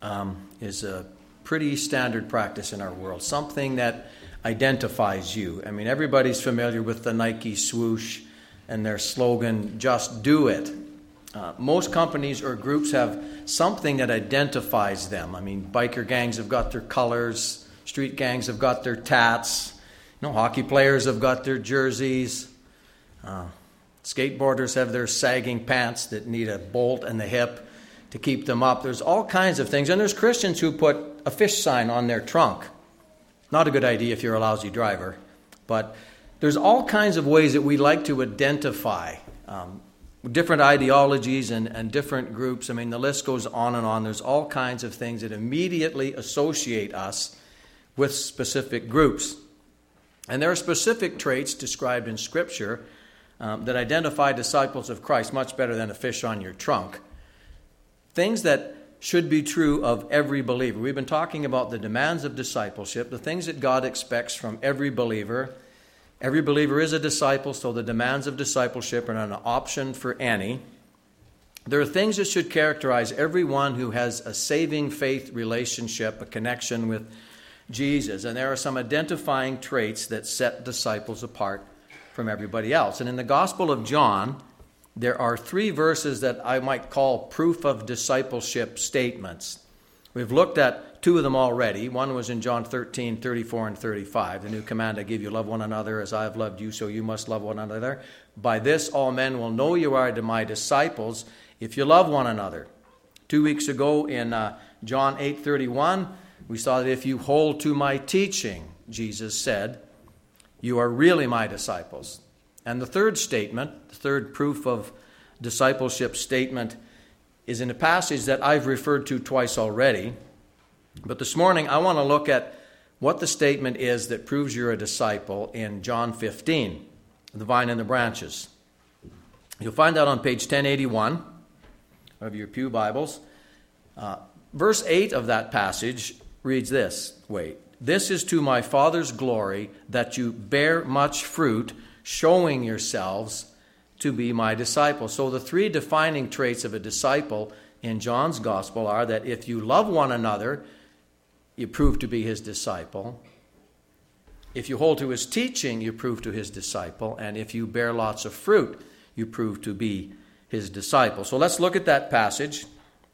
is a pretty standard practice in our world, something that identifies you. I mean, everybody's familiar with the Nike swoosh and their slogan, "Just do it." Most companies or groups have something that identifies them. I mean, biker gangs have got their colors, street gangs have got their tats, hockey players have got their jerseys, skateboarders have their sagging pants that need a bolt in the hip to keep them up. There's all kinds of things. And there's Christians who put a fish sign on their trunk. Not a good idea if you're a lousy driver. But there's all kinds of ways that we like to identify different ideologies and different groups. I mean, the list goes on and on. There's all kinds of things that immediately associate us with specific groups. And there are specific traits described in Scripture that identify disciples of Christ much better than a fish on your trunk. Things that should be true of every believer. We've been talking about the demands of discipleship, the things that God expects from every believer. Every believer is a disciple, so the demands of discipleship are not an option for any. There are things that should characterize everyone who has a saving faith relationship, a connection with Jesus. And there are some identifying traits that set disciples apart from everybody else. And in the Gospel of John, there are 3 verses that I might call proof of discipleship statements. We've looked at 2 of them already. One was in John 13, 34 and 35. The new command I give you, love one another as I have loved you, so you must love one another. By this all men will know you are my disciples if you love one another. 2 weeks ago in John 8:31, we saw that if you hold to my teaching, Jesus said, you are really my disciples. And the third statement, the third proof of discipleship statement, is in a passage that I've referred to twice already. But this morning I want to look at what the statement is that proves you're a disciple in John 15, the vine and the branches. You'll find that on page 1081 of your pew Bibles. Verse 8 of that passage reads this way: "This is to my Father's glory, that you bear much fruit, showing yourselves to be my disciples." So the 3 defining traits of a disciple in John's gospel are that if you love one another, you prove to be his disciple. If you hold to his teaching, you prove to his disciple. And if you bear lots of fruit, you prove to be his disciple. So let's look at that passage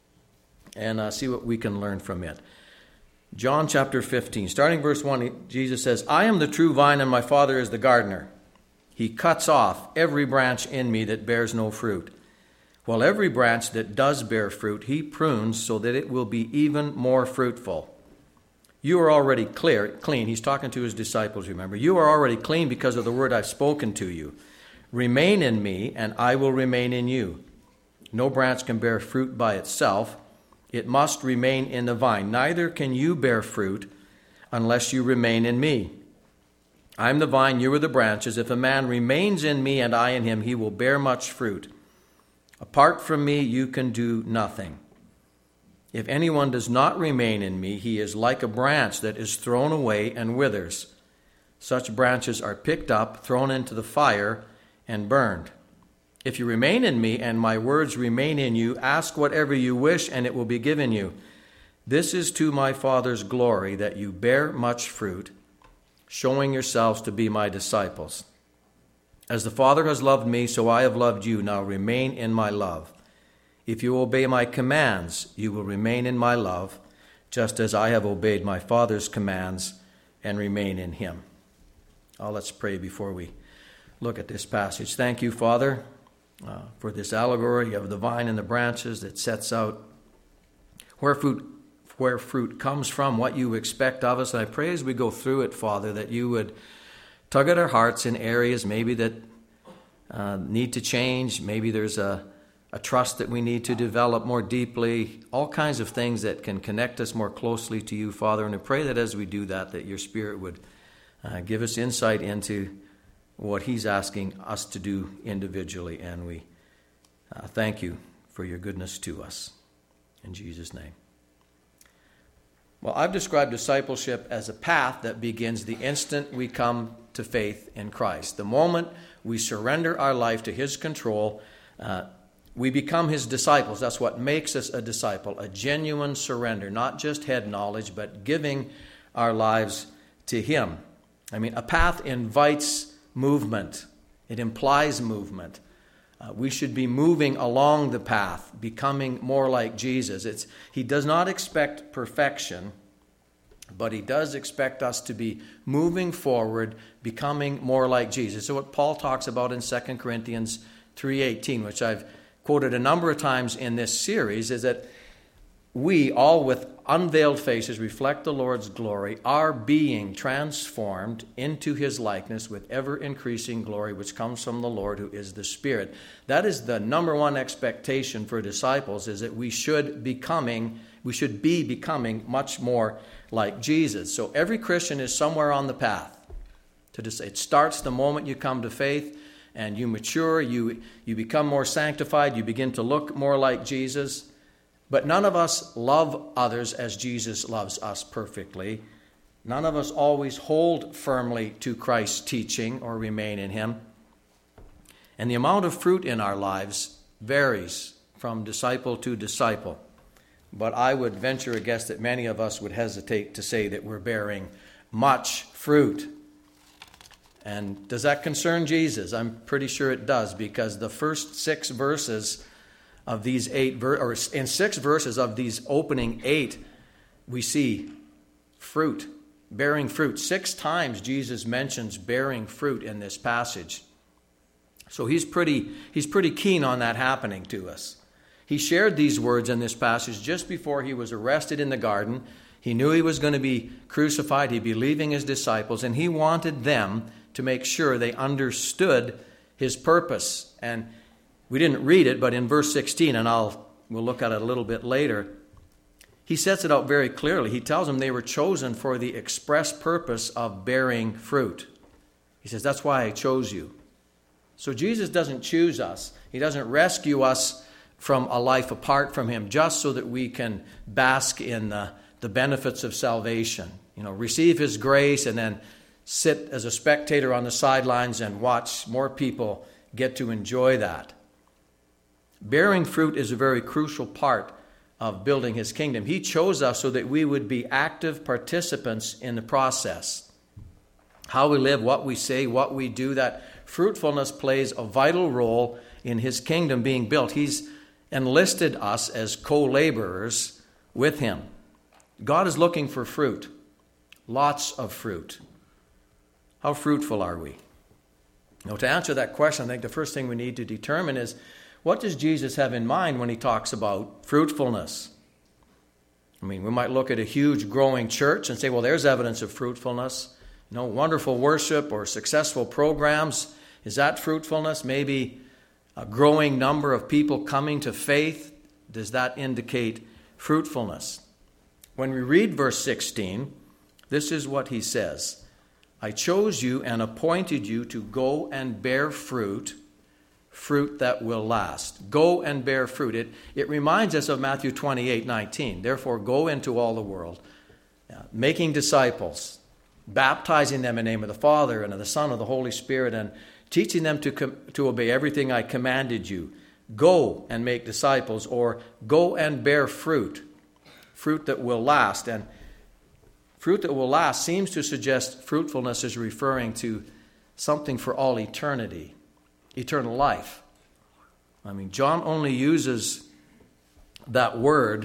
and see what we can learn from it. John chapter 15, starting verse 1, Jesus says, "I am the true vine and my Father is the gardener. He cuts off every branch in me that bears no fruit, while every branch that does bear fruit he prunes so that it will be even more fruitful. You are already clean." He's talking to his disciples, remember. "You are already clean because of the word I've spoken to you. Remain in me, and I will remain in you. No branch can bear fruit by itself. It must remain in the vine. Neither can you bear fruit unless you remain in me. I am the vine, you are the branches. If a man remains in me and I in him, he will bear much fruit. Apart from me, you can do nothing. If anyone does not remain in me, he is like a branch that is thrown away and withers. Such branches are picked up, thrown into the fire, and burned. If you remain in me and my words remain in you, ask whatever you wish and it will be given you. This is to my Father's glory, that you bear much fruit, showing yourselves to be my disciples. As the Father has loved me, so I have loved you. Now remain in my love. If you obey my commands, you will remain in my love, just as I have obeyed my Father's commands and remain in him." Let's pray before we look at this passage. Thank you, Father, for this allegory of the vine and the branches that sets out where fruit comes from, what you expect of us. And I pray as we go through it, Father, that you would tug at our hearts in areas maybe that need to change. Maybe there's a trust that we need to develop more deeply, all kinds of things that can connect us more closely to you, Father. And I pray that as we do that, that your Spirit would give us insight into what he's asking us to do individually. And we thank you for your goodness to us. In Jesus' name. Well, I've described discipleship as a path that begins the instant we come to faith in Christ. The moment we surrender our life to his control, We become his disciples. That's what makes us a disciple, a genuine surrender, not just head knowledge, but giving our lives to him. I mean, a path invites movement. It implies movement. We should be moving along the path, becoming more like Jesus. He does not expect perfection, but he does expect us to be moving forward, becoming more like Jesus. So what Paul talks about in 2 Corinthians 3:18, which I've quoted a number of times in this series, is that we, all with unveiled faces, reflect the Lord's glory, are being transformed into his likeness with ever-increasing glory, which comes from the Lord, who is the Spirit. That is the number one expectation for disciples, is that we should be becoming much more like Jesus. So every Christian is somewhere on the path. It starts the moment you come to faith, and you mature, you become more sanctified, you begin to look more like Jesus. But none of us love others as Jesus loves us perfectly. None of us always hold firmly to Christ's teaching or remain in him. And the amount of fruit in our lives varies from disciple to disciple. But I would venture a guess that many of us would hesitate to say that we're bearing much fruit. And does that concern Jesus? I'm pretty sure it does, because the first 6 verses of these 8, or in 6 verses of these opening 8, we see fruit, bearing fruit. 6 times Jesus mentions bearing fruit in this passage. So he's pretty keen on that happening to us. He shared these words in this passage just before he was arrested in the garden. He knew he was going to be crucified. He'd be leaving his disciples, and he wanted them to make sure they understood his purpose. And we didn't read it, but in verse 16, and we'll look at it a little bit later, he sets it out very clearly. He tells them they were chosen for the express purpose of bearing fruit. He says, that's why I chose you. So Jesus doesn't choose us. He doesn't rescue us from a life apart from him just so that we can bask in the benefits of salvation. Receive his grace and then sit as a spectator on the sidelines and watch more people get to enjoy that. Bearing fruit is a very crucial part of building his kingdom. He chose us so that we would be active participants in the process. How we live, what we say, what we do, that fruitfulness plays a vital role in his kingdom being built. He's enlisted us as co-laborers with him. God is looking for fruit, lots of fruit. How fruitful are we? Now, to answer that question, I think the first thing we need to determine is, what does Jesus have in mind when he talks about fruitfulness? I mean, we might look at a huge growing church and say, well, there's evidence of fruitfulness. Wonderful worship or successful programs. Is that fruitfulness? Maybe a growing number of people coming to faith. Does that indicate fruitfulness? When we read verse 16, this is what he says. I chose you and appointed you to go and bear fruit that will last. Go and bear fruit. It reminds us of Matthew 28:19. Therefore, go into all the world, making disciples, baptizing them in the name of the Father and of the Son and of the Holy Spirit, and teaching them to obey everything I commanded you. Go and make disciples, or go and bear fruit that will last. And fruit that will last seems to suggest fruitfulness is referring to something for all eternity, eternal life. I mean, John only uses that word,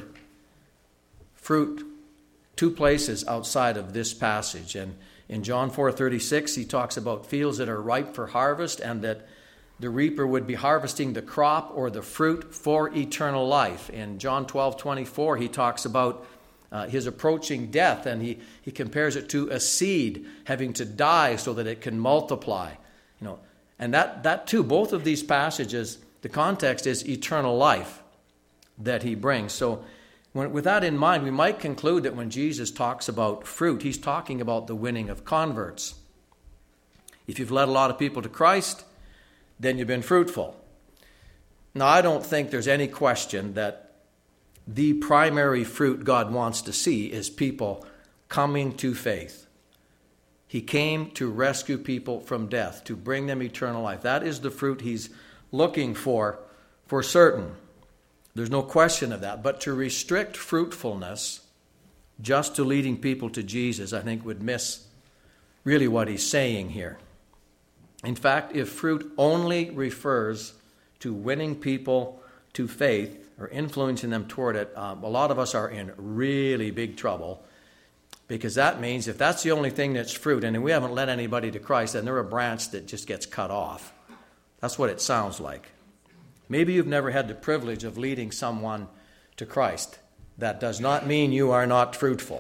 fruit, 2 places outside of this passage. And in John 4:36, he talks about fields that are ripe for harvest and that the reaper would be harvesting the crop or the fruit for eternal life. In John 12:24, he talks about his approaching death, and he compares it to a seed having to die so that it can multiply. And that too, both of these passages, the context is eternal life that he brings. So with that in mind, we might conclude that when Jesus talks about fruit, he's talking about the winning of converts. If you've led a lot of people to Christ, then you've been fruitful. Now, I don't think there's any question that the primary fruit God wants to see is people coming to faith. He came to rescue people from death, to bring them eternal life. That is the fruit he's looking for for certain. There's no question of that. But to restrict fruitfulness just to leading people to Jesus, I think would miss really what he's saying here. In fact, if fruit only refers to winning people to faith or influencing them toward it, a lot of us are in really big trouble, because that means if that's the only thing that's fruit, and we haven't led anybody to Christ, then they're a branch that just gets cut off. That's what it sounds like. Maybe you've never had the privilege of leading someone to Christ. That does not mean you are not fruitful.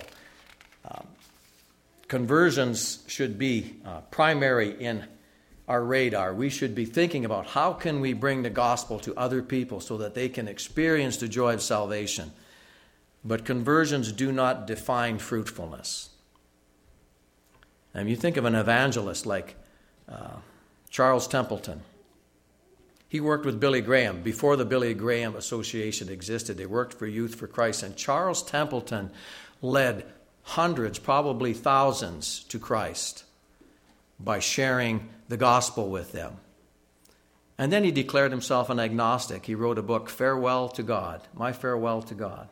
Conversions should be primary in our radar. We should be thinking about how can we bring the gospel to other people so that they can experience the joy of salvation. But conversions do not define fruitfulness. And you think of an evangelist like Charles Templeton. He worked with Billy Graham. Before the Billy Graham Association existed, they worked for Youth for Christ. And Charles Templeton led hundreds, probably thousands, to Christ by sharing the gospel with them. And then he declared himself an agnostic. He wrote a book, Farewell to God, My Farewell to God.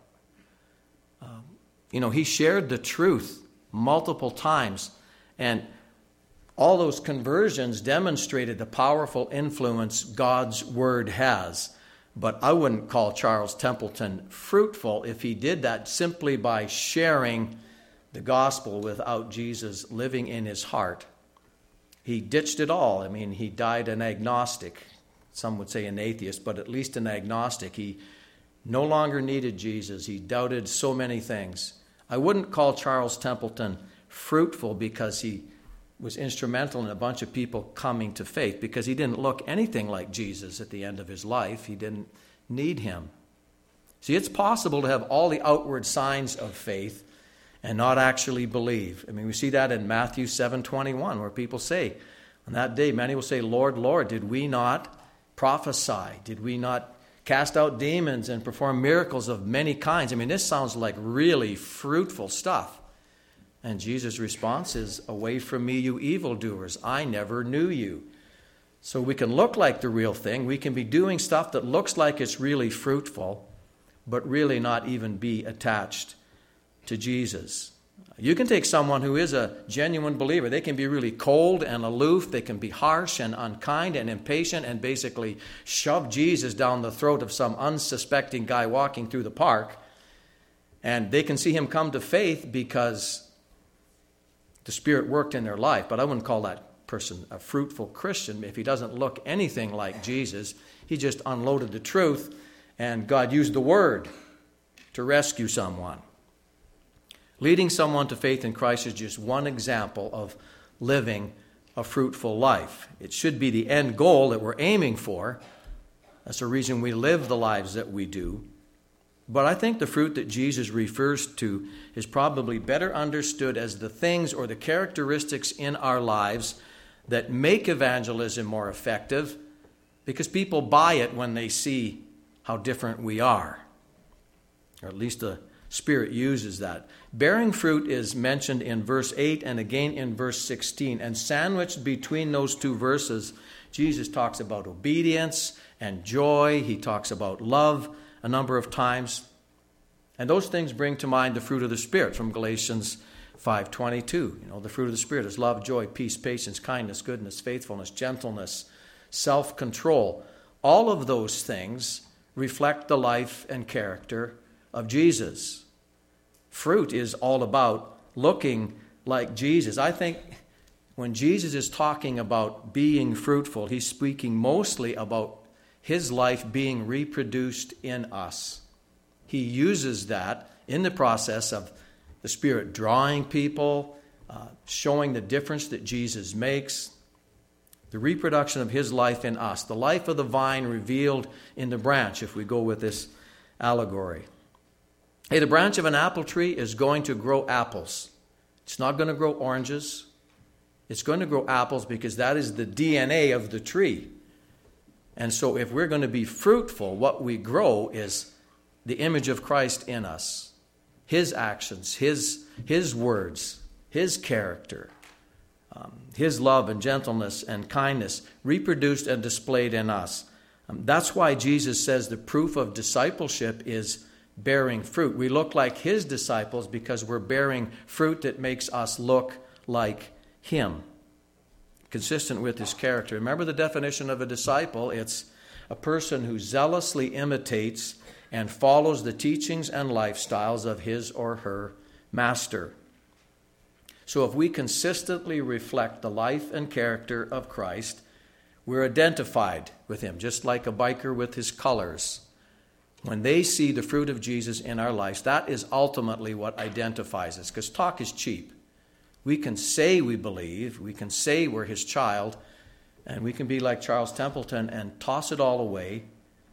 He shared the truth multiple times, and all those conversions demonstrated the powerful influence God's word has. But I wouldn't call Charles Templeton fruitful if he did that simply by sharing the gospel without Jesus living in his heart. He ditched it all. He died an agnostic. Some would say an atheist, but at least an agnostic. He no longer needed Jesus. He doubted so many things. I wouldn't call Charles Templeton fruitful because he was instrumental in a bunch of people coming to faith, because he didn't look anything like Jesus at the end of his life. He didn't need him. See, it's possible to have all the outward signs of faith and not actually believe. We see that in Matthew 7:21, where people say, on that day, many will say, Lord, Lord, did we not prophesy? Did we not cast out demons and perform miracles of many kinds? This sounds like really fruitful stuff. And Jesus' response is, away from me, you evildoers. I never knew you. So we can look like the real thing. We can be doing stuff that looks like it's really fruitful, but really not even be attached to Jesus. You can take someone who is a genuine believer. They can be really cold and aloof. They can be harsh and unkind and impatient and basically shove Jesus down the throat of some unsuspecting guy walking through the park. And they can see him come to faith because the Spirit worked in their life. But I wouldn't call that person a fruitful Christian if he doesn't look anything like Jesus. He just unloaded the truth, and God used the Word to rescue someone. Leading someone to faith in Christ is just one example of living a fruitful life. It should be the end goal that we're aiming for. That's the reason we live the lives that we do. But I think the fruit that Jesus refers to is probably better understood as the things or the characteristics in our lives that make evangelism more effective, because people buy it when they see how different we are. Or at least the Spirit uses that. Bearing fruit is mentioned in verse 8 and again in verse 16. And sandwiched between those two verses, Jesus talks about obedience and joy. He talks about love a number of times. And those things bring to mind the fruit of the Spirit from Galatians 5:22. The fruit of the Spirit is love, joy, peace, patience, kindness, goodness, faithfulness, gentleness, self-control. All of those things reflect the life and character of Jesus. Fruit is all about looking like Jesus. I think when Jesus is talking about being fruitful, he's speaking mostly about his life being reproduced in us. He uses that in the process of the Spirit drawing people, showing the difference that Jesus makes, the reproduction of his life in us, the life of the vine revealed in the branch, if we go with this allegory. Hey, the branch of an apple tree is going to grow apples. It's not going to grow oranges. It's going to grow apples because that is the DNA of the tree. And so if we're going to be fruitful, what we grow is the image of Christ in us. His actions, his words, his character, his love and gentleness and kindness reproduced and displayed in us. That's why Jesus says the proof of discipleship is bearing fruit. We look like his disciples because we're bearing fruit that makes us look like him, consistent with his character. Remember the definition of a disciple? It's a person who zealously imitates and follows the teachings and lifestyles of his or her master. So if we consistently reflect the life and character of Christ, we're identified with him, just like a biker with his colors. When they see the fruit of Jesus in our lives, that is ultimately what identifies us, because talk is cheap. We can say we believe, we can say we're his child, and we can be like Charles Templeton and toss it all away,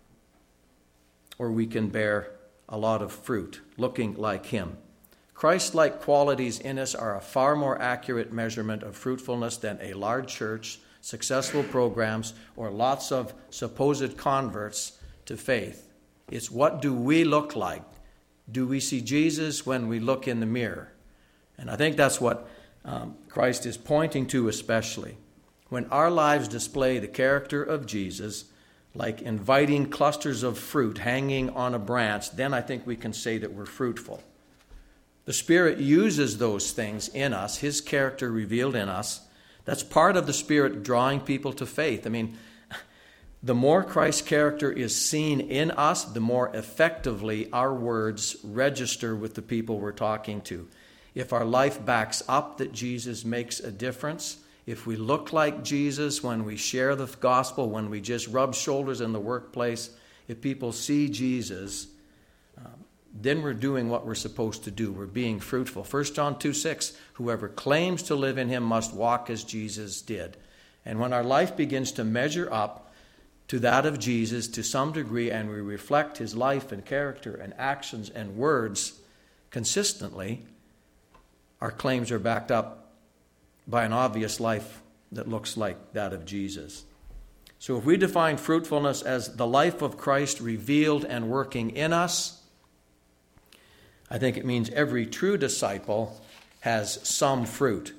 or we can bear a lot of fruit, looking like him. Christ-like qualities in us are a far more accurate measurement of fruitfulness than a large church, successful programs, or lots of supposed converts to faith. It's what do we look like? Do we see Jesus when we look in the mirror? And I think that's what Christ is pointing to especially. When our lives display the character of Jesus, like inviting clusters of fruit hanging on a branch, then I think we can say that we're fruitful. The Spirit uses those things in us, his character revealed in us. That's part of the Spirit drawing people to faith. I mean, the more Christ's character is seen in us, the more effectively our words register with the people we're talking to. If our life backs up that Jesus makes a difference, if we look like Jesus when we share the gospel, when we just rub shoulders in the workplace, if people see Jesus, then we're doing what we're supposed to do. We're being fruitful. 1 John 2:6, whoever claims to live in him must walk as Jesus did. And when our life begins to measure up to that of Jesus to some degree, and we reflect his life and character and actions and words consistently, our claims are backed up by an obvious life that looks like that of Jesus. So if we define fruitfulness as the life of Christ revealed and working in us, I think it means every true disciple has some fruit.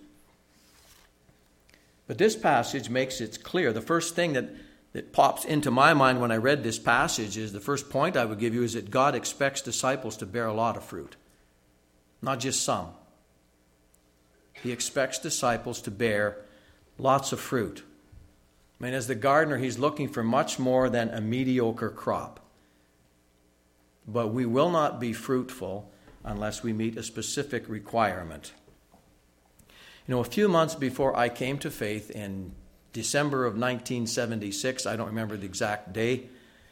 But this passage makes it clear. The first thing that pops into my mind when I read this passage is, the first point I would give you is that God expects disciples to bear a lot of fruit, not just some. He expects disciples to bear lots of fruit. I mean, as the gardener, he's looking for much more than a mediocre crop. But we will not be fruitful unless we meet a specific requirement. You know, a few months before I came to faith in December of 1976, I don't remember the exact day,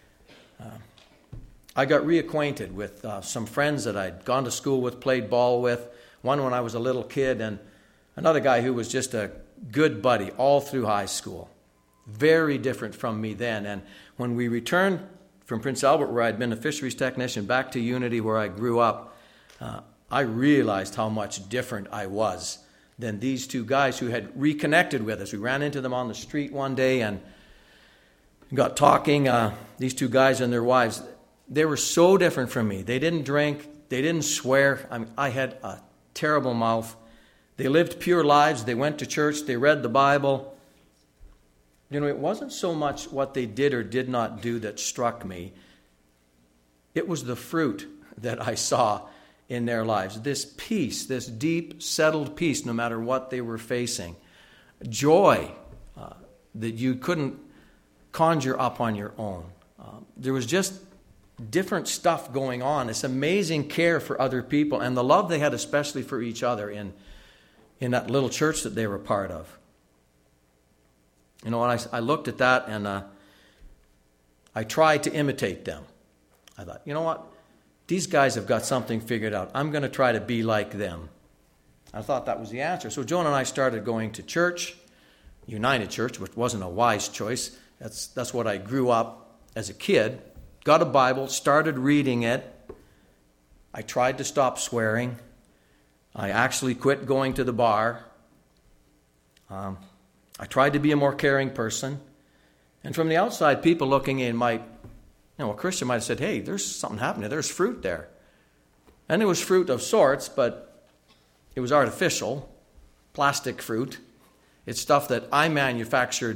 I got reacquainted with some friends that I'd gone to school with, played ball with, one when I was a little kid, and another guy who was just a good buddy all through high school. Very different from me then. And when we returned from Prince Albert, where I'd been a fisheries technician, back to Unity, where I grew up, I realized how much different I was than these two guys who had reconnected with us. We ran into them on the street one day and got talking. These two guys and their wives, they were so different from me. They didn't drink. They didn't swear. I had a terrible mouth. They lived pure lives. They went to church. They read the Bible. You know, it wasn't so much what they did or did not do that struck me. It was the fruit that I saw in their lives. This peace, this deep, settled peace, no matter what they were facing. Joy that you couldn't conjure up on your own. There was just different stuff going on. This amazing care for other people and the love they had especially for each other in that little church that they were part of. You know, and I looked at that and I tried to imitate them. I thought, you know what? These guys have got something figured out. I'm going to try to be like them. I thought that was the answer. So Joan and I started going to church, United Church, which wasn't a wise choice. That's what I grew up as a kid. Got a Bible, started reading it. I tried to stop swearing. I actually quit going to the bar. I tried to be a more caring person. And from the outside, people looking in might, a Christian might have said, hey, there's something happening. There's fruit there. And it was fruit of sorts, but it was artificial, plastic fruit. It's stuff that I manufactured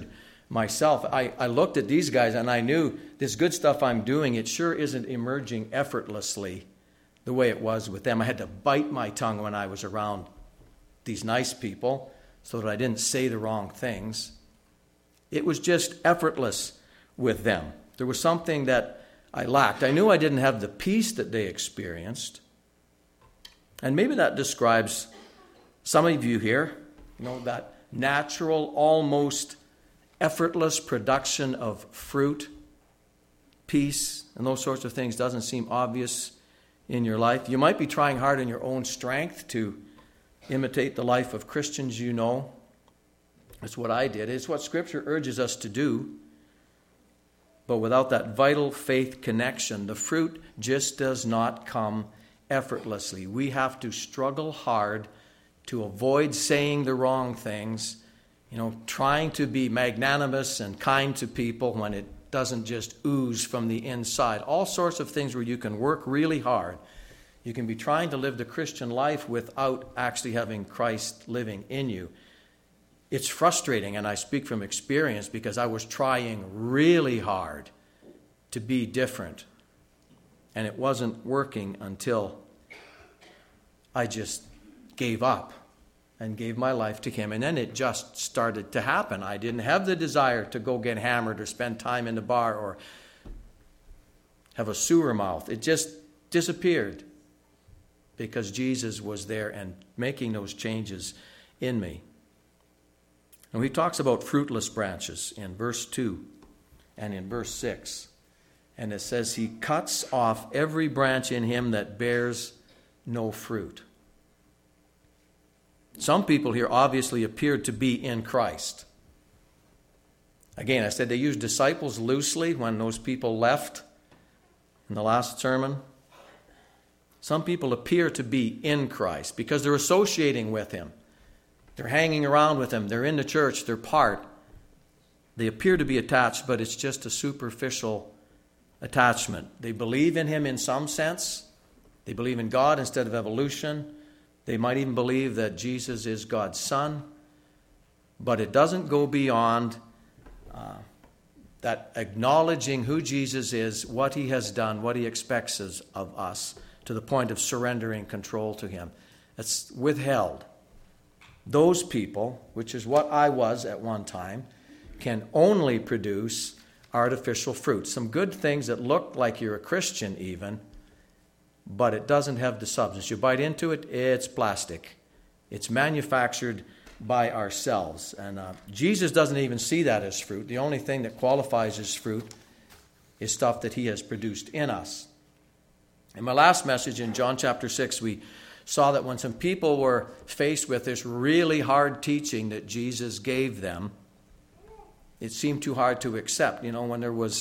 myself. I looked at these guys and I knew this good stuff I'm doing, it sure isn't emerging effortlessly the way it was with them. I had to bite my tongue when I was around these nice people so that I didn't say the wrong things. It was just effortless with them. There was something that I lacked. I knew I didn't have the peace that they experienced. And maybe that describes some of you here, that natural, almost effortless production of fruit, peace, and those sorts of things doesn't seem obvious in your life. You might be trying hard in your own strength to imitate the life of Christians you know. That's what I did. It's what Scripture urges us to do. But without that vital faith connection, the fruit just does not come effortlessly. We have to struggle hard to avoid saying the wrong things, trying to be magnanimous and kind to people when it doesn't just ooze from the inside. All sorts of things where you can work really hard. You can be trying to live the Christian life without actually having Christ living in you. It's frustrating, and I speak from experience because I was trying really hard to be different. And it wasn't working until I just gave up and gave my life to Him. And then it just started to happen. I didn't have the desire to go get hammered or spend time in the bar or have a sewer mouth. It just disappeared because Jesus was there and making those changes in me. And He talks about fruitless branches in verse 2 and in verse 6. And it says, He cuts off every branch in him that bears no fruit. Some people here obviously appeared to be in Christ. Again, I said they used disciples loosely when those people left in the last sermon. Some people appear to be in Christ because they're associating with Him. They're hanging around with Him. They're in the church. They're part. They appear to be attached, but it's just a superficial attachment. They believe in Him in some sense. They believe in God instead of evolution. They might even believe that Jesus is God's Son. But it doesn't go beyond that acknowledging who Jesus is, what He has done, what He expects of us, to the point of surrendering control to Him. It's withheld. Those people, which is what I was at one time, can only produce artificial fruit. Some good things that look like you're a Christian even, but it doesn't have the substance. You bite into it, it's plastic. It's manufactured by ourselves. And Jesus doesn't even see that as fruit. The only thing that qualifies as fruit is stuff that He has produced in us. In my last message in John chapter 6, we saw that when some people were faced with this really hard teaching that Jesus gave them, it seemed too hard to accept. When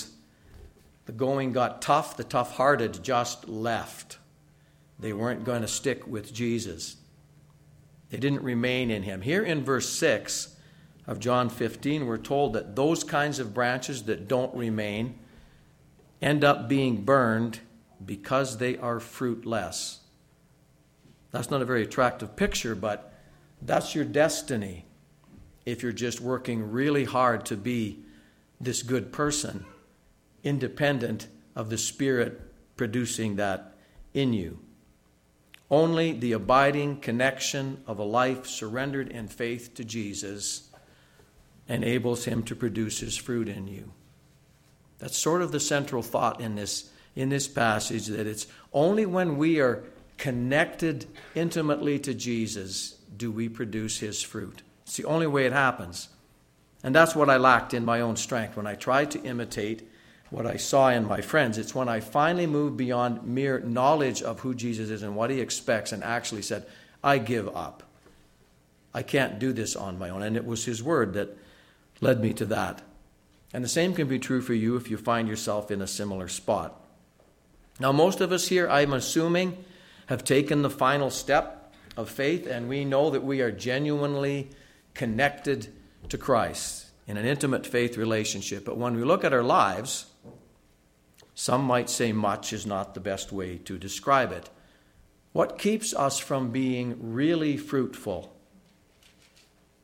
the going got tough, the tough-hearted just left. They weren't going to stick with Jesus. They didn't remain in Him. Here in verse 6 of John 15, we're told that those kinds of branches that don't remain end up being burned because they are fruitless. That's not a very attractive picture, but that's your destiny if you're just working really hard to be this good person, independent of the Spirit producing that in you. Only the abiding connection of a life surrendered in faith to Jesus enables Him to produce His fruit in you. That's sort of the central thought in this passage, that it's only when we are connected intimately to Jesus do we produce His fruit. It's the only way it happens. And that's what I lacked in my own strength when I tried to imitate what I saw in my friends. It's when I finally moved beyond mere knowledge of who Jesus is and what He expects and actually said, I give up. I can't do this on my own. And it was His word that led me to that. And the same can be true for you if you find yourself in a similar spot. Now, most of us here, I'm assuming, have taken the final step of faith, and we know that we are genuinely connected to Christ in an intimate faith relationship. But when we look at our lives, some might say much is not the best way to describe it. What keeps us from being really fruitful?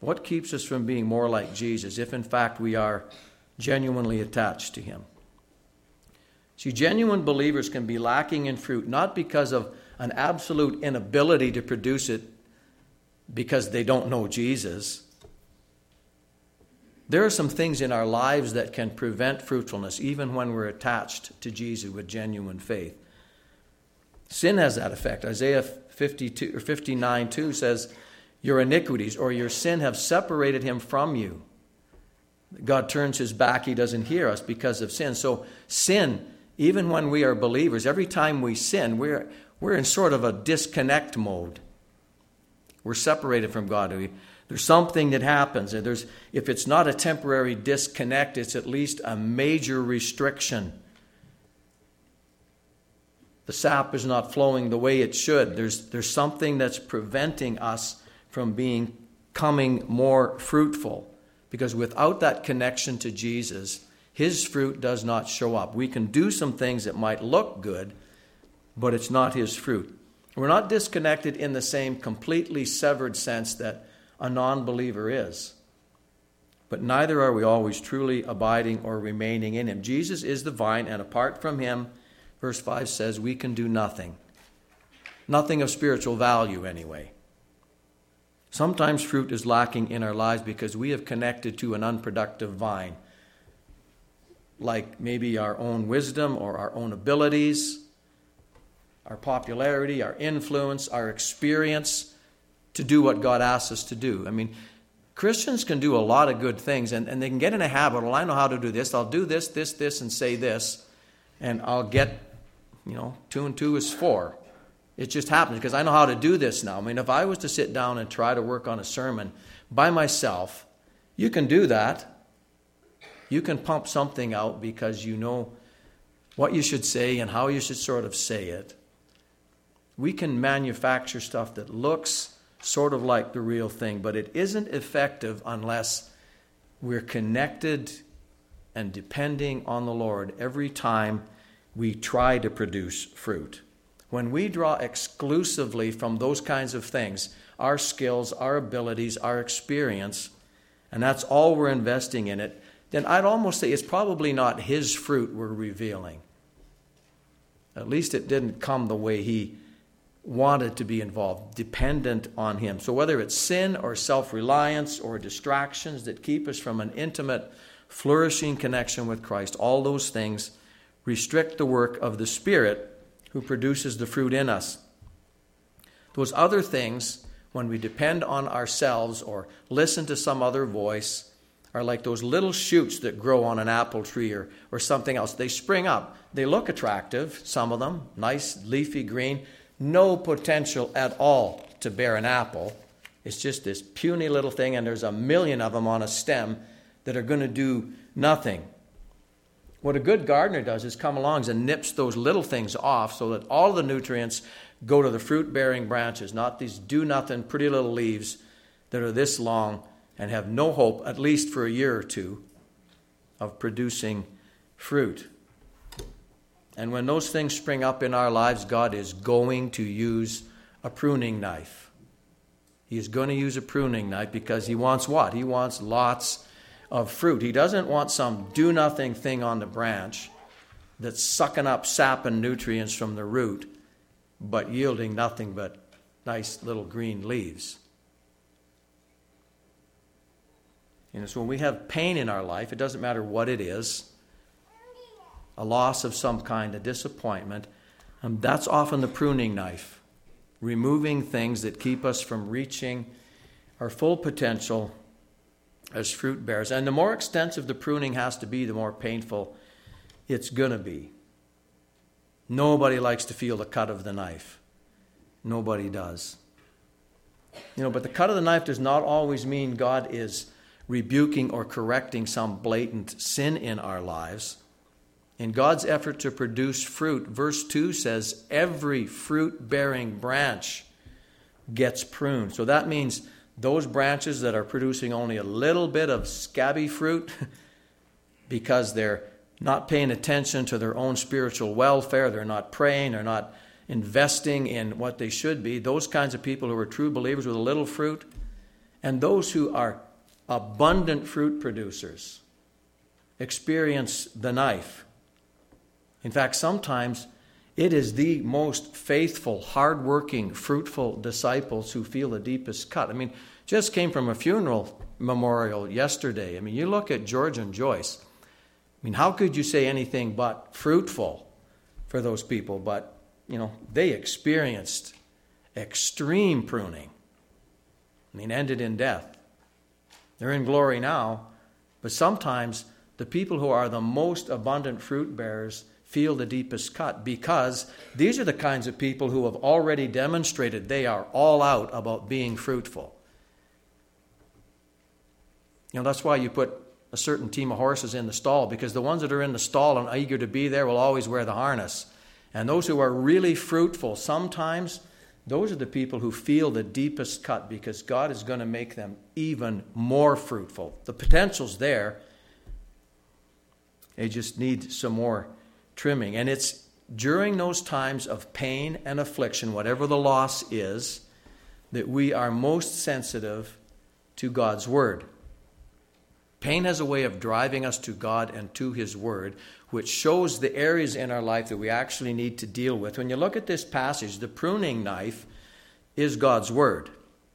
What keeps us from being more like Jesus if in fact we are genuinely attached to him? See, genuine believers can be lacking in fruit not because of an absolute inability to produce it because they don't know Jesus. There are some things in our lives that can prevent fruitfulness even when we're attached to Jesus with genuine faith. Sin has that effect. Isaiah 59:2 says, your iniquities or your sin have separated him from you. God turns his back, he doesn't hear us because of sin. So sin, even when we are believers, every time we sin, we're in sort of a disconnect mode. We're separated from God. There's something that happens. If it's not a temporary disconnect, it's at least a major restriction. The sap is not flowing the way it should. There's something that's preventing us from becoming more fruitful. Because without that connection to Jesus, his fruit does not show up. We can do some things that might look good, but it's not his fruit. We're not disconnected in the same completely severed sense that a non-believer is. But neither are we always truly abiding or remaining in him. Jesus is the vine, and apart from him, verse 5 says, we can do nothing. Nothing of spiritual value anyway. Sometimes fruit is lacking in our lives because we have connected to an unproductive vine, like maybe our own wisdom or our own abilities, our popularity, our influence, our experience to do what God asks us to do. I mean, Christians can do a lot of good things, and they can get in a habit, well, I know how to do this. I'll do this, and say this, and I'll get, 2 and 2 is 4. It just happens because I know how to do this now. I mean, if I was to sit down and try to work on a sermon by myself, you can do that. You can pump something out because you know what you should say and how you should sort of say it. We can manufacture stuff that looks sort of like the real thing, but it isn't effective unless we're connected and depending on the Lord every time we try to produce fruit. When we draw exclusively from those kinds of things, our skills, our abilities, our experience, and that's all we're investing in it, then I'd almost say it's probably not his fruit we're revealing. At least it didn't come the way he wanted to be involved, dependent on him. So whether it's sin or self-reliance or distractions that keep us from an intimate, flourishing connection with Christ, all those things restrict the work of the Spirit who produces the fruit in us. Those other things, when we depend on ourselves or listen to some other voice, are like those little shoots that grow on an apple tree or something else. They spring up. They look attractive, some of them, nice, leafy green. No potential at all to bear an apple. It's just this puny little thing, and there's a million of them on a stem that are going to do nothing. What a good gardener does is come along and nips those little things off so that all the nutrients go to the fruit-bearing branches, not these do-nothing pretty little leaves that are this long and have no hope, at least for a year or two, of producing fruit. And when those things spring up in our lives, God is going to use a pruning knife. He is going to use a pruning knife because he wants what? He wants lots of fruit. He doesn't want some do-nothing thing on the branch that's sucking up sap and nutrients from the root, but yielding nothing but nice little green leaves. So when we have pain in our life, it doesn't matter what it is, a loss of some kind, a disappointment, that's often the pruning knife, removing things that keep us from reaching our full potential as fruit bearers. And the more extensive the pruning has to be, the more painful it's going to be. Nobody likes to feel the cut of the knife. Nobody does. But the cut of the knife does not always mean God is rebuking or correcting some blatant sin in our lives. In God's effort to produce fruit, verse 2 says every fruit-bearing branch gets pruned. So that means those branches that are producing only a little bit of scabby fruit because they're not paying attention to their own spiritual welfare, they're not praying, they're not investing in what they should be, those kinds of people who are true believers with a little fruit, And those who are abundant fruit producers experience the knife. In fact, sometimes it is the most faithful, hardworking, fruitful disciples who feel the deepest cut. I mean, just came from a funeral memorial yesterday. I mean, you look at George and Joyce. I mean, how could you say anything but fruitful for those people? But, they experienced extreme pruning. I mean, ended in death. They're in glory now, but sometimes the people who are the most abundant fruit bearers feel the deepest cut, because these are the kinds of people who have already demonstrated they are all out about being fruitful. That's why you put a certain team of horses in the stall, because the ones that are in the stall and eager to be there will always wear the harness. And those who are really fruitful, sometimes those are the people who feel the deepest cut, because God is going to make them even more fruitful. The potential's there. They just need some more trimming. And it's during those times of pain and affliction, whatever the loss is, that we are most sensitive to God's Word. Pain has a way of driving us to God and to His Word, which shows the areas in our life that we actually need to deal with. When you look at this passage, the pruning knife is God's Word.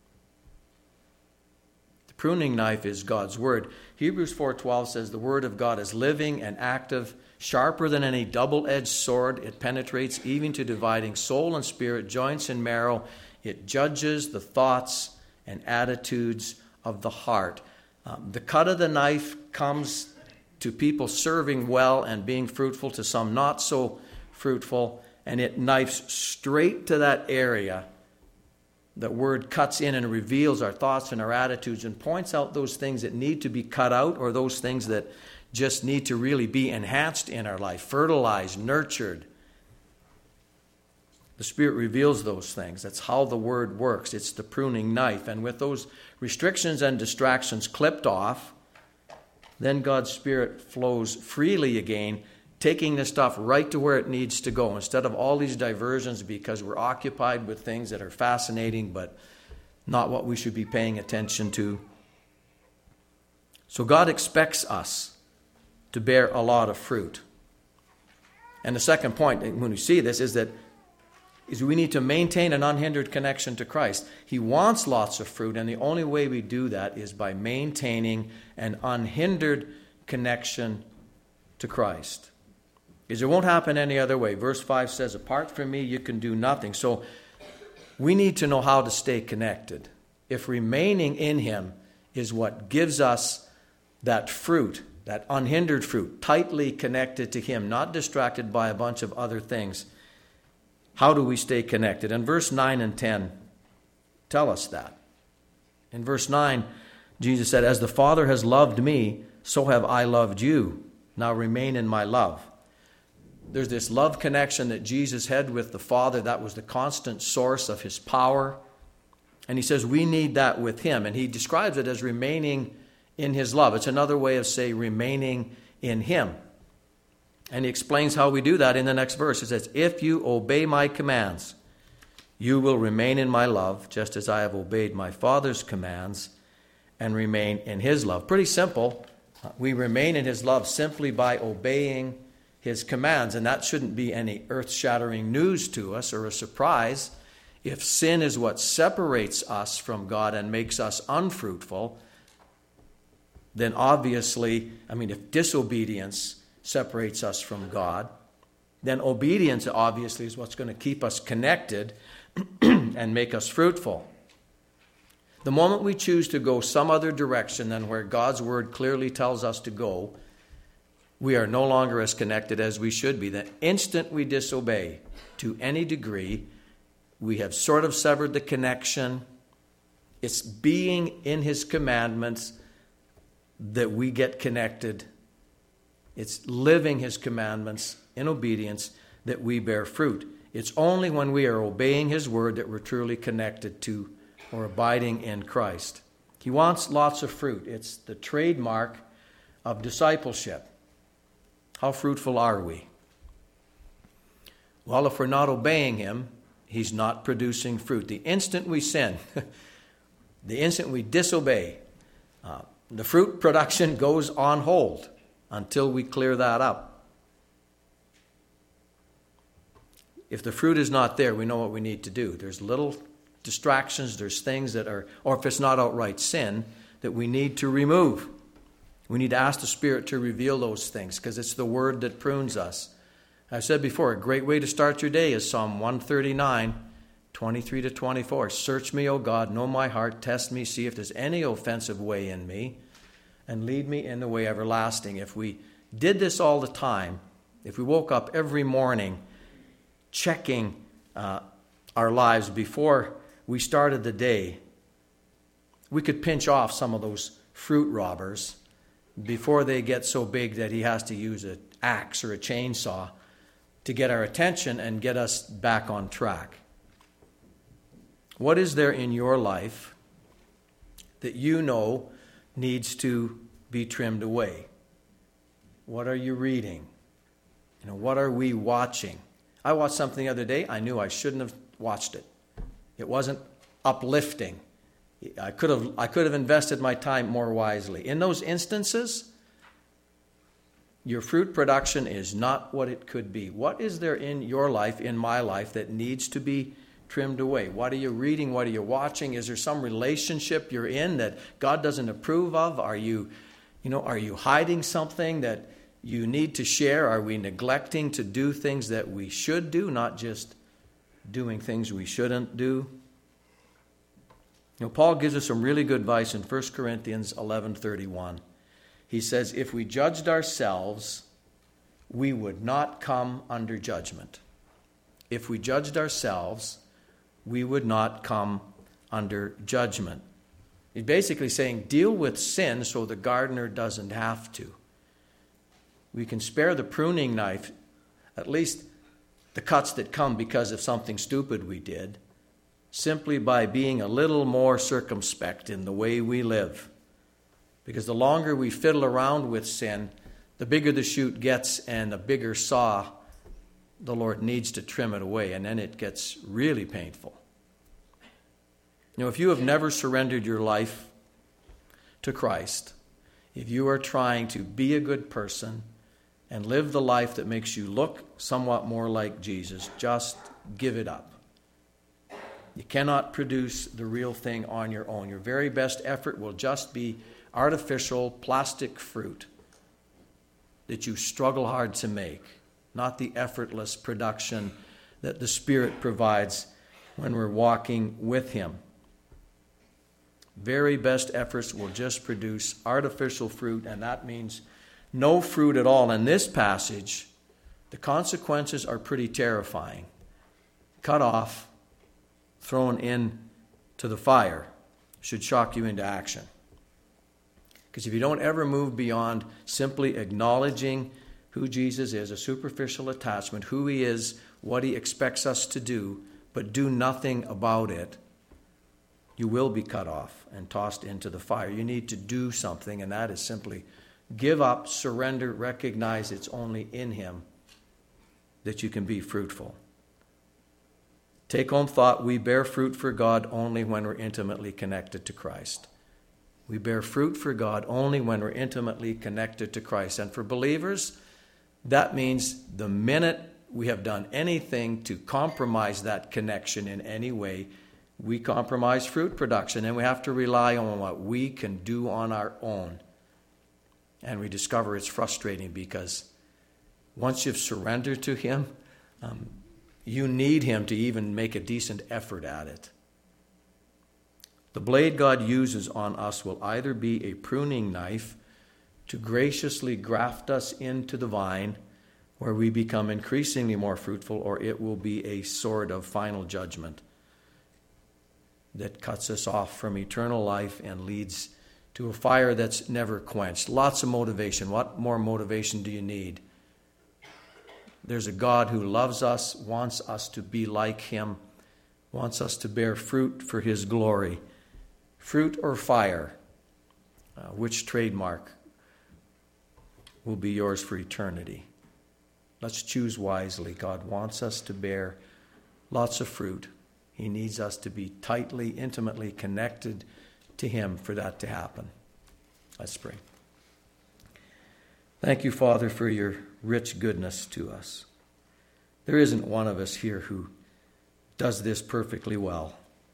The pruning knife is God's Word. Hebrews 4:12 says the Word of God is living and active, sharper than any double-edged sword. It penetrates even to dividing soul and spirit, joints and marrow. It judges the thoughts and attitudes of the heart. The cut of the knife comes to people serving well and being fruitful, to some not so fruitful, and it knifes straight to that area. The Word cuts in and reveals our thoughts and our attitudes and points out those things that need to be cut out, or those things that just need to really be enhanced in our life, fertilized, nurtured. The Spirit reveals those things. That's how the Word works. It's the pruning knife. And with those restrictions and distractions clipped off, then God's Spirit flows freely again, taking the stuff right to where it needs to go, instead of all these diversions because we're occupied with things that are fascinating but not what we should be paying attention to. So God expects us to bear a lot of fruit. And the second point, when we see this, is we need to maintain an unhindered connection to Christ. He wants lots of fruit, and the only way we do that is by maintaining an unhindered connection to Christ. Because it won't happen any other way. Verse 5 says, apart from me, you can do nothing. So we need to know how to stay connected. If remaining in Him is what gives us that fruit, that unhindered fruit, tightly connected to Him, not distracted by a bunch of other things, how do we stay connected? And verse 9 and 10 tell us that. In verse 9, Jesus said, as the Father has loved me, so have I loved you. Now remain in my love. There's this love connection that Jesus had with the Father. That was the constant source of His power. And He says we need that with Him. And He describes it as remaining in His love. It's another way of saying remaining in Him. And He explains how we do that in the next verse. It says, if you obey my commands, you will remain in my love, just as I have obeyed my Father's commands and remain in His love. Pretty simple. We remain in His love simply by obeying His commands. And that shouldn't be any earth-shattering news to us or a surprise. If sin is what separates us from God and makes us unfruitful, then obviously, if disobedience separates us from God, then obedience obviously is what's going to keep us connected and make us fruitful. The moment we choose to go some other direction than where God's Word clearly tells us to go, we are no longer as connected as we should be. The instant we disobey to any degree, we have sort of severed the connection. It's being in His commandments that we get connected. It's living His commandments in obedience that we bear fruit. It's only when we are obeying His Word that we're truly connected to or abiding in Christ. He wants lots of fruit. It's the trademark of discipleship. How fruitful are we? Well, if we're not obeying Him, He's not producing fruit. The instant we sin, The instant we disobey, the fruit production goes on hold until we clear that up. If the fruit is not there, we know what we need to do. There's little distractions, there's things that are, or if it's not outright sin, that we need to remove. We need to ask the Spirit to reveal those things because it's the Word that prunes us. I've said before, a great way to start your day is Psalm 139, 23 to 24. Search me, O God, know my heart, test me, see if there's any offensive way in me, and lead me in the way everlasting. If we did this all the time, if we woke up every morning checking our lives before we started the day, we could pinch off some of those fruit robbers before they get so big that he has to use an axe or a chainsaw to get our attention and get us back on track. What is there in your life that you know needs to be trimmed away? What are you reading? What are we watching? I watched something the other day. I knew I shouldn't have watched it. It wasn't uplifting. I could have invested my time more wisely. In those instances, your fruit production is not what it could be. What is there in your life, in my life, that needs to be trimmed away? What are you reading? What are you watching? Is there some relationship you're in that God doesn't approve of? Are you hiding something that you need to share? Are we neglecting to do things that we should do, not just doing things we shouldn't do? Paul gives us some really good advice in 1 Corinthians 11:31. He says, if we judged ourselves, we would not come under judgment. If we judged ourselves, we would not come under judgment. He's basically saying, deal with sin so the gardener doesn't have to. We can spare the pruning knife, at least the cuts that come because of something stupid we did, simply by being a little more circumspect in the way we live. Because the longer we fiddle around with sin, the bigger the shoot gets and the bigger saw the Lord needs to trim it away, and then it gets really painful. If you have never surrendered your life to Christ, if you are trying to be a good person and live the life that makes you look somewhat more like Jesus, just give it up. You cannot produce the real thing on your own. Your very best effort will just be artificial plastic fruit that you struggle hard to make, not the effortless production that the Spirit provides when we're walking with Him. Very best efforts will just produce artificial fruit, and that means no fruit at all. In this passage, the consequences are pretty terrifying. Cut off, thrown in to the fire should shock you into action. Because if you don't ever move beyond simply acknowledging who Jesus is, a superficial attachment, who He is, what He expects us to do, but do nothing about it, you will be cut off and tossed into the fire. You need to do something, and that is simply give up, surrender, recognize it's only in Him that you can be fruitful. Take home thought, we bear fruit for God only when we're intimately connected to Christ. We bear fruit for God only when we're intimately connected to Christ. And for believers, that means the minute we have done anything to compromise that connection in any way, we compromise fruit production, and we have to rely on what we can do on our own. And we discover it's frustrating because once you've surrendered to Him, you need Him to even make a decent effort at it. The blade God uses on us will either be a pruning knife to graciously graft us into the vine where we become increasingly more fruitful, or it will be a sword of final judgment that cuts us off from eternal life and leads to a fire that's never quenched. Lots of motivation. What more motivation do you need? There's a God who loves us, wants us to be like Him, wants us to bear fruit for His glory. Fruit or fire? Which trademark will be yours for eternity? Let's choose wisely. God wants us to bear lots of fruit. He needs us to be tightly, intimately connected to Him for that to happen. Let's pray. Thank you, Father, for your rich goodness to us. There isn't one of us here who does this perfectly well.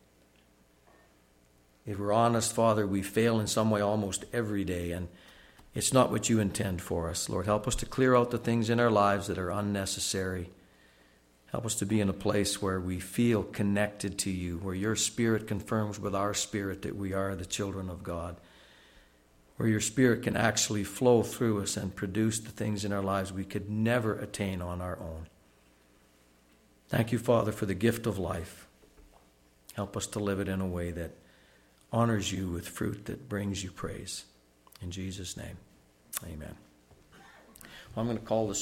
If we're honest, Father, we fail in some way almost every day, and it's not what you intend for us. Lord, help us to clear out the things in our lives that are unnecessary. Help us to be in a place where we feel connected to you, where your Spirit confirms with our spirit that we are the children of God, where your Spirit can actually flow through us and produce the things in our lives we could never attain on our own. Thank you, Father, for the gift of life. Help us to live it in a way that honors you with fruit that brings you praise. In Jesus' name, amen. Well, I'm going to call this